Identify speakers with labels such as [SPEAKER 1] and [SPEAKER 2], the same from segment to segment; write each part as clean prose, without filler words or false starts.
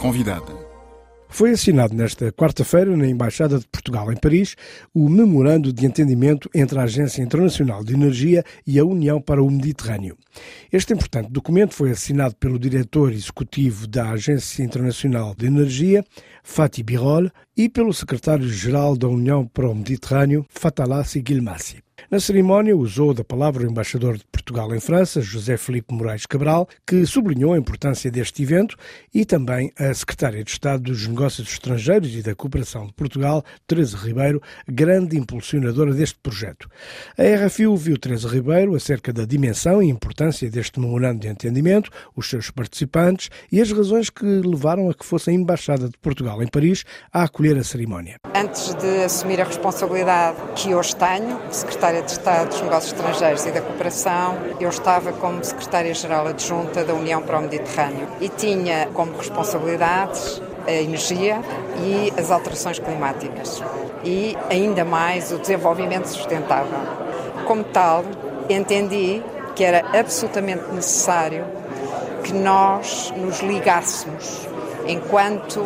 [SPEAKER 1] convidada.
[SPEAKER 2] Foi assinado nesta quarta-feira, na Embaixada de Portugal em Paris, o Memorando de Entendimento entre a Agência Internacional de Energia e a União para o Mediterrâneo. Este importante documento foi assinado pelo diretor executivo da Agência Internacional de Energia, Fatih Birol, e pelo secretário-geral da União para o Mediterrâneo, Fatalassi Guilmassi. Na cerimónia, usou da palavra o embaixador de Portugal em França, José Filipe Moraes Cabral, que sublinhou a importância deste evento, e também a secretária de Estado dos Negócios Estrangeiros e da Cooperação de Portugal, Teresa Ribeiro, grande impulsionadora deste projeto. A RFI ouviu Teresa Ribeiro acerca da dimensão e importância deste memorando de entendimento, os seus participantes e as razões que levaram a que fosse a Embaixada de Portugal em Paris a acolher a cerimónia.
[SPEAKER 3] Antes de assumir a responsabilidade que hoje tenho, secretária de Estado dos Negócios Estrangeiros e da Cooperação, eu estava como secretária-geral adjunta da União para o Mediterrâneo e tinha como responsabilidades a energia e as alterações climáticas e, ainda mais, o desenvolvimento sustentável. Como tal, entendi que era absolutamente necessário que nós nos ligássemos, enquanto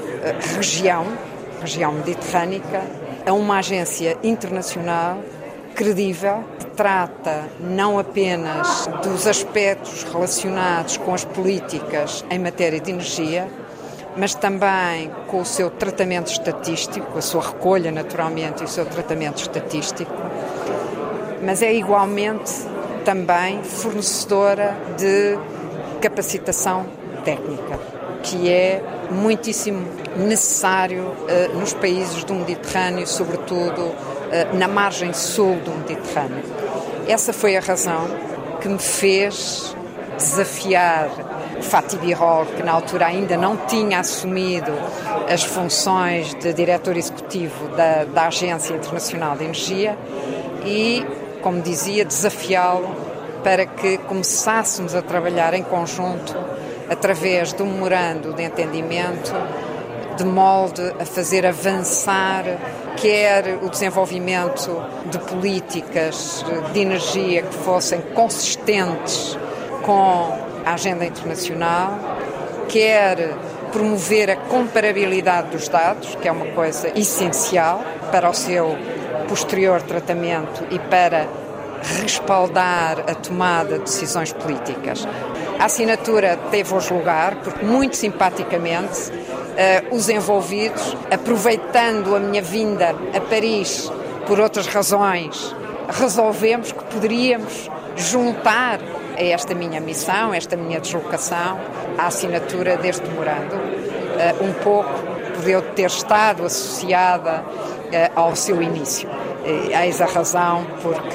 [SPEAKER 3] região mediterrânica, a uma agência internacional credível, que trata não apenas dos aspectos relacionados com as políticas em matéria de energia, mas também com o seu tratamento estatístico, a sua recolha naturalmente e o seu tratamento estatístico, mas é igualmente também fornecedora de capacitação técnica, que é muitíssimo necessário nos países do Mediterrâneo, sobretudo na margem sul do Mediterrâneo. Essa foi a razão que me fez desafiar Fatih Birol, que na altura ainda não tinha assumido as funções de diretor executivo da Agência Internacional de Energia e, como dizia, desafiá-lo para que começássemos a trabalhar em conjunto através de um memorando de entendimento de molde a fazer avançar quer o desenvolvimento de políticas de energia que fossem consistentes com a agenda internacional, quer promover a comparabilidade dos dados, que é uma coisa essencial para o seu posterior tratamento e para respaldar a tomada de decisões políticas. A assinatura teve hoje lugar porque, muito simpaticamente, os envolvidos, aproveitando a minha vinda a Paris por outras razões, resolvemos que poderíamos juntar a esta minha missão, esta minha deslocação, a assinatura deste memorando, um pouco por eu ter estado associada ao seu início. Eis a razão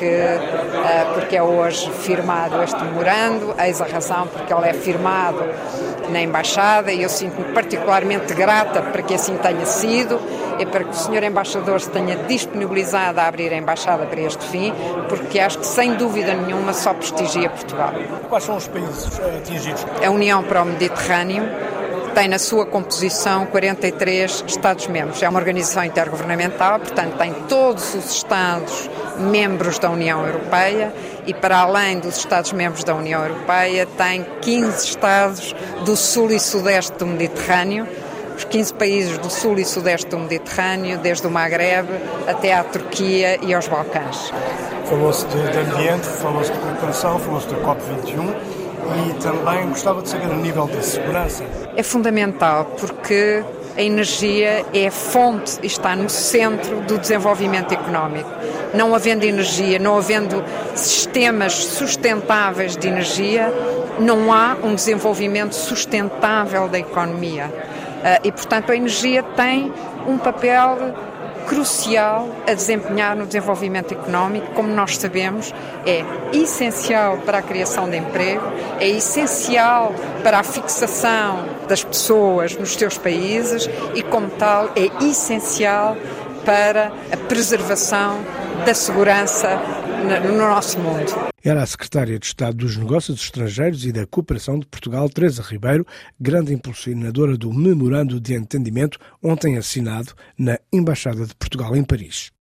[SPEAKER 3] porque é hoje firmado este memorando, eis a razão porque ele é firmado na Embaixada e eu sinto-me particularmente grata para que assim tenha sido e para que o Sr. Embaixador se tenha disponibilizado a abrir a Embaixada para este fim, porque acho que, sem dúvida nenhuma, só prestigia Portugal.
[SPEAKER 2] Quais são os países atingidos?
[SPEAKER 3] A União para o Mediterrâneo tem na sua composição 43 Estados-membros. É uma organização intergovernamental, portanto tem todos os Estados-membros da União Europeia e, para além dos Estados-membros da União Europeia, tem 15 Estados do Sul e Sudeste do Mediterrâneo, os 15 países do Sul e Sudeste do Mediterrâneo, desde o Magreb até à Turquia e aos Balcãs.
[SPEAKER 2] Falou-se de ambiente, falou-se de cooperação, falou-se da COP21. E também gostava de saber o nível de segurança.
[SPEAKER 3] É fundamental porque a energia é a fonte e está no centro do desenvolvimento económico. Não havendo energia, não havendo sistemas sustentáveis de energia, não há um desenvolvimento sustentável da economia. E, portanto, a energia tem um papel crucial a desempenhar no desenvolvimento económico. Como nós sabemos, é essencial para a criação de emprego, é essencial para a fixação das pessoas nos seus países e, como tal, é essencial para a preservação da segurança no nosso mundo.
[SPEAKER 2] Era a secretária de Estado dos Negócios Estrangeiros e da Cooperação de Portugal, Teresa Ribeiro, grande impulsionadora do Memorando de Entendimento, ontem assinado na Embaixada de Portugal em Paris.